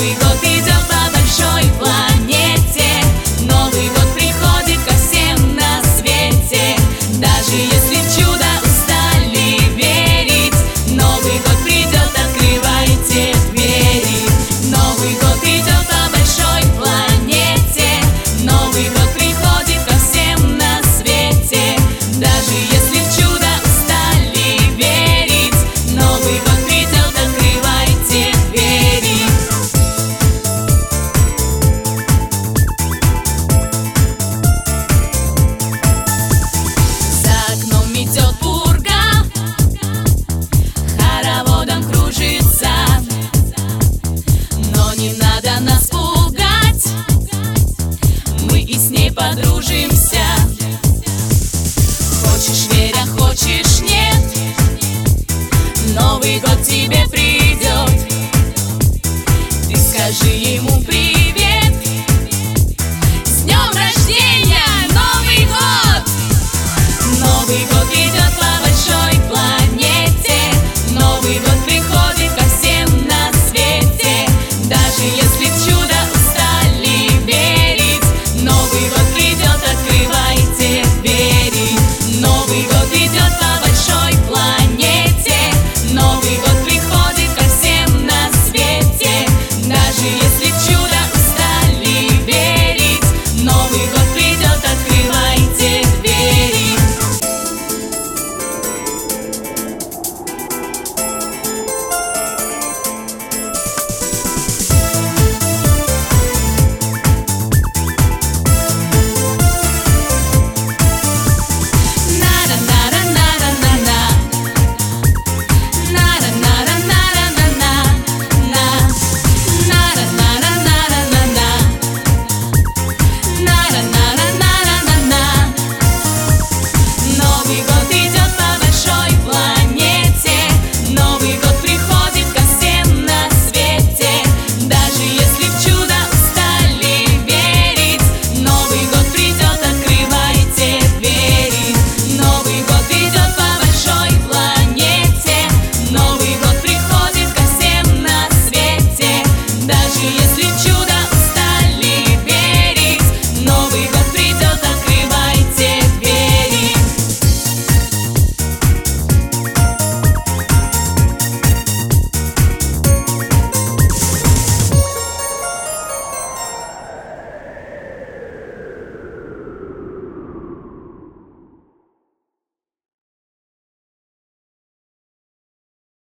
Новый год идет по большой планете, Новый год приходит ко всем на свете. Даже если в чудо устали верить, Новый год придет, открывайте двери. Новый год идет по большой планете, Новый год приходит ко всем на свете. Даже если в чудо устали верить, Новый год придет, открывайте двери. За окном метет пурга, хороводом кружится, но не надо нас пугать, мы и с ней подружимся. Хочешь верь, а хочешь нет, Новый год тебе придет. Ты скажи ему